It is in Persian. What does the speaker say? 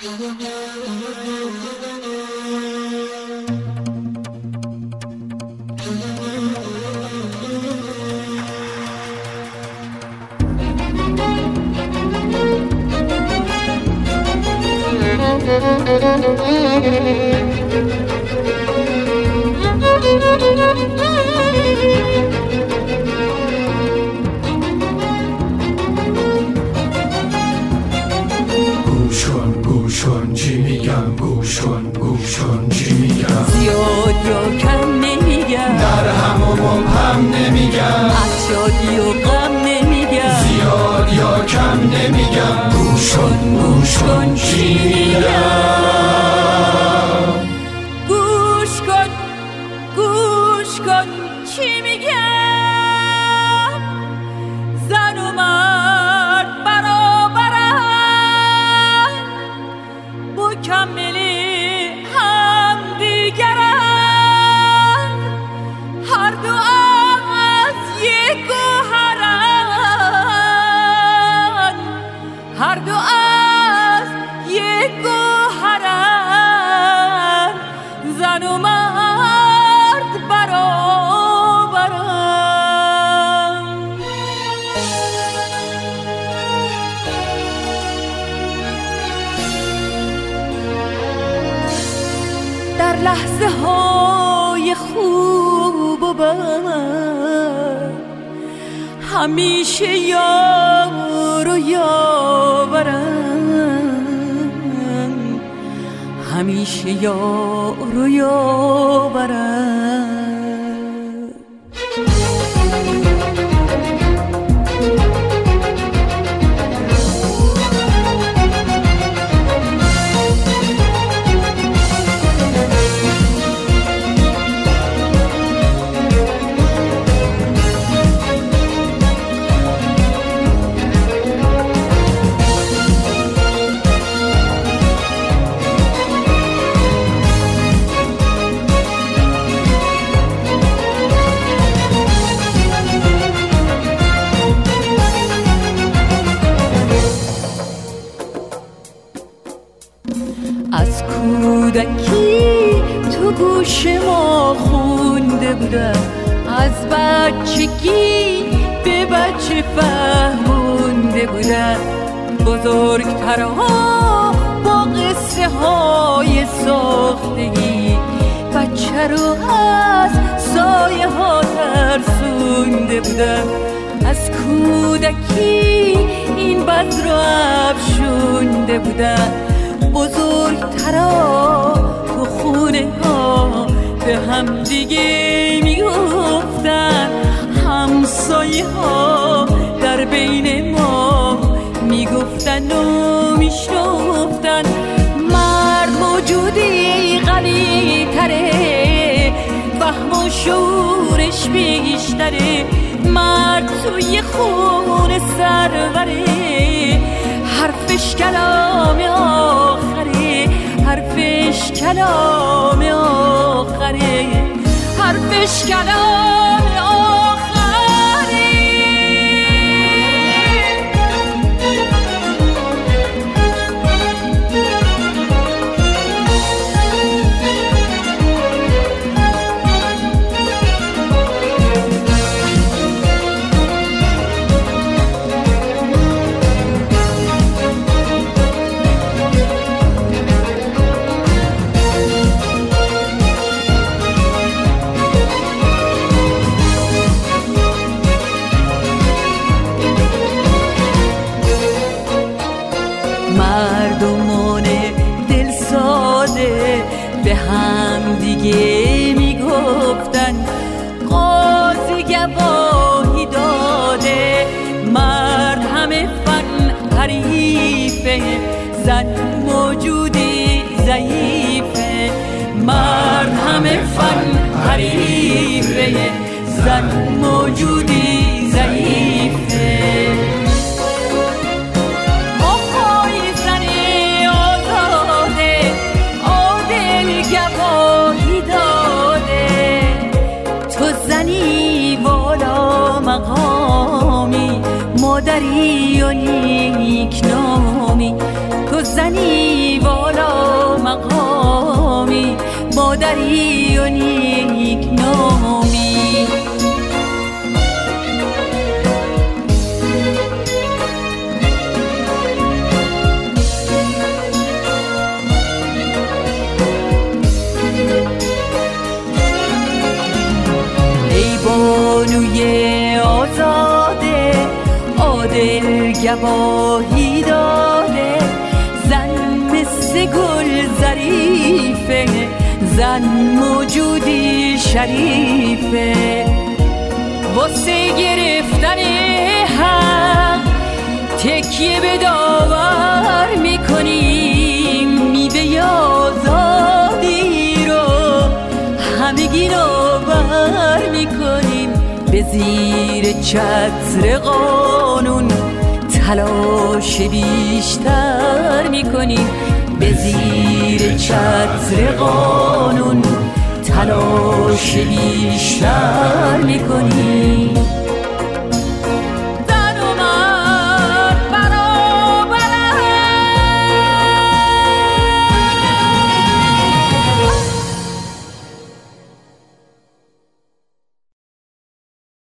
گوش کن چی میگم، گوش کن چی میگم. زیاد یا کم نمیگم، در هم و مبهم نمیگم، از شادی و غم نمیگم. زیاد یا کم نمیگم. گوش کن چی میگم. گوش کن چی میگم. زن و مرد برابرن، مکملی هم دیگرن. هر دو از یک گوهرن، هر دو از یک گوهرن. زن و مرد برابرن. در لحظه های خوب و بد همیشه یار و یاورن، همیشه یار و یاورن. از کودکی تو گوش ما خونده بودم، از بچگی به بچه فهمونده بودم. بزرگترها با قصه های ساختگی بچه رو از سایه ها ترسونده بودم. از کودکی این بد رو افشونده بودم. بزرگترا تو خونه ها به هم دیگه میگفتن، همسایه ها در بین ما میگفتن و میشنفتن. مرد موجودی قوی تره، فهم و شعورش بیشتره. مرد توی خون سروره، حرفش کلام آخره، حرفش کلام آخره، حرفش کلام آخره. مردمان دل ساده به هم دیگه میگفتن، قاضی گواهی داده. مرد همه فن حریفه، زن موجودی ضعیفه. مرد همه فن حریفه، زن موجودی ضعیفه. مقامی مادری و نیک نامی، تو زنی والا مقامی، مادری و نیک نامی. ای بانوی آزاده، عادل گواهی داده، زن مثل گل ظریفه، زن موجودی شریفه. واسه گرفتن حق تکیه به داور میکنیم، میوه آزادی رو همگی رو بر میکنیم. به زیر چتر قانون تلاش بیشتر میکنیم، به زیر چتر قانون تلاش بیشتر میکنیم.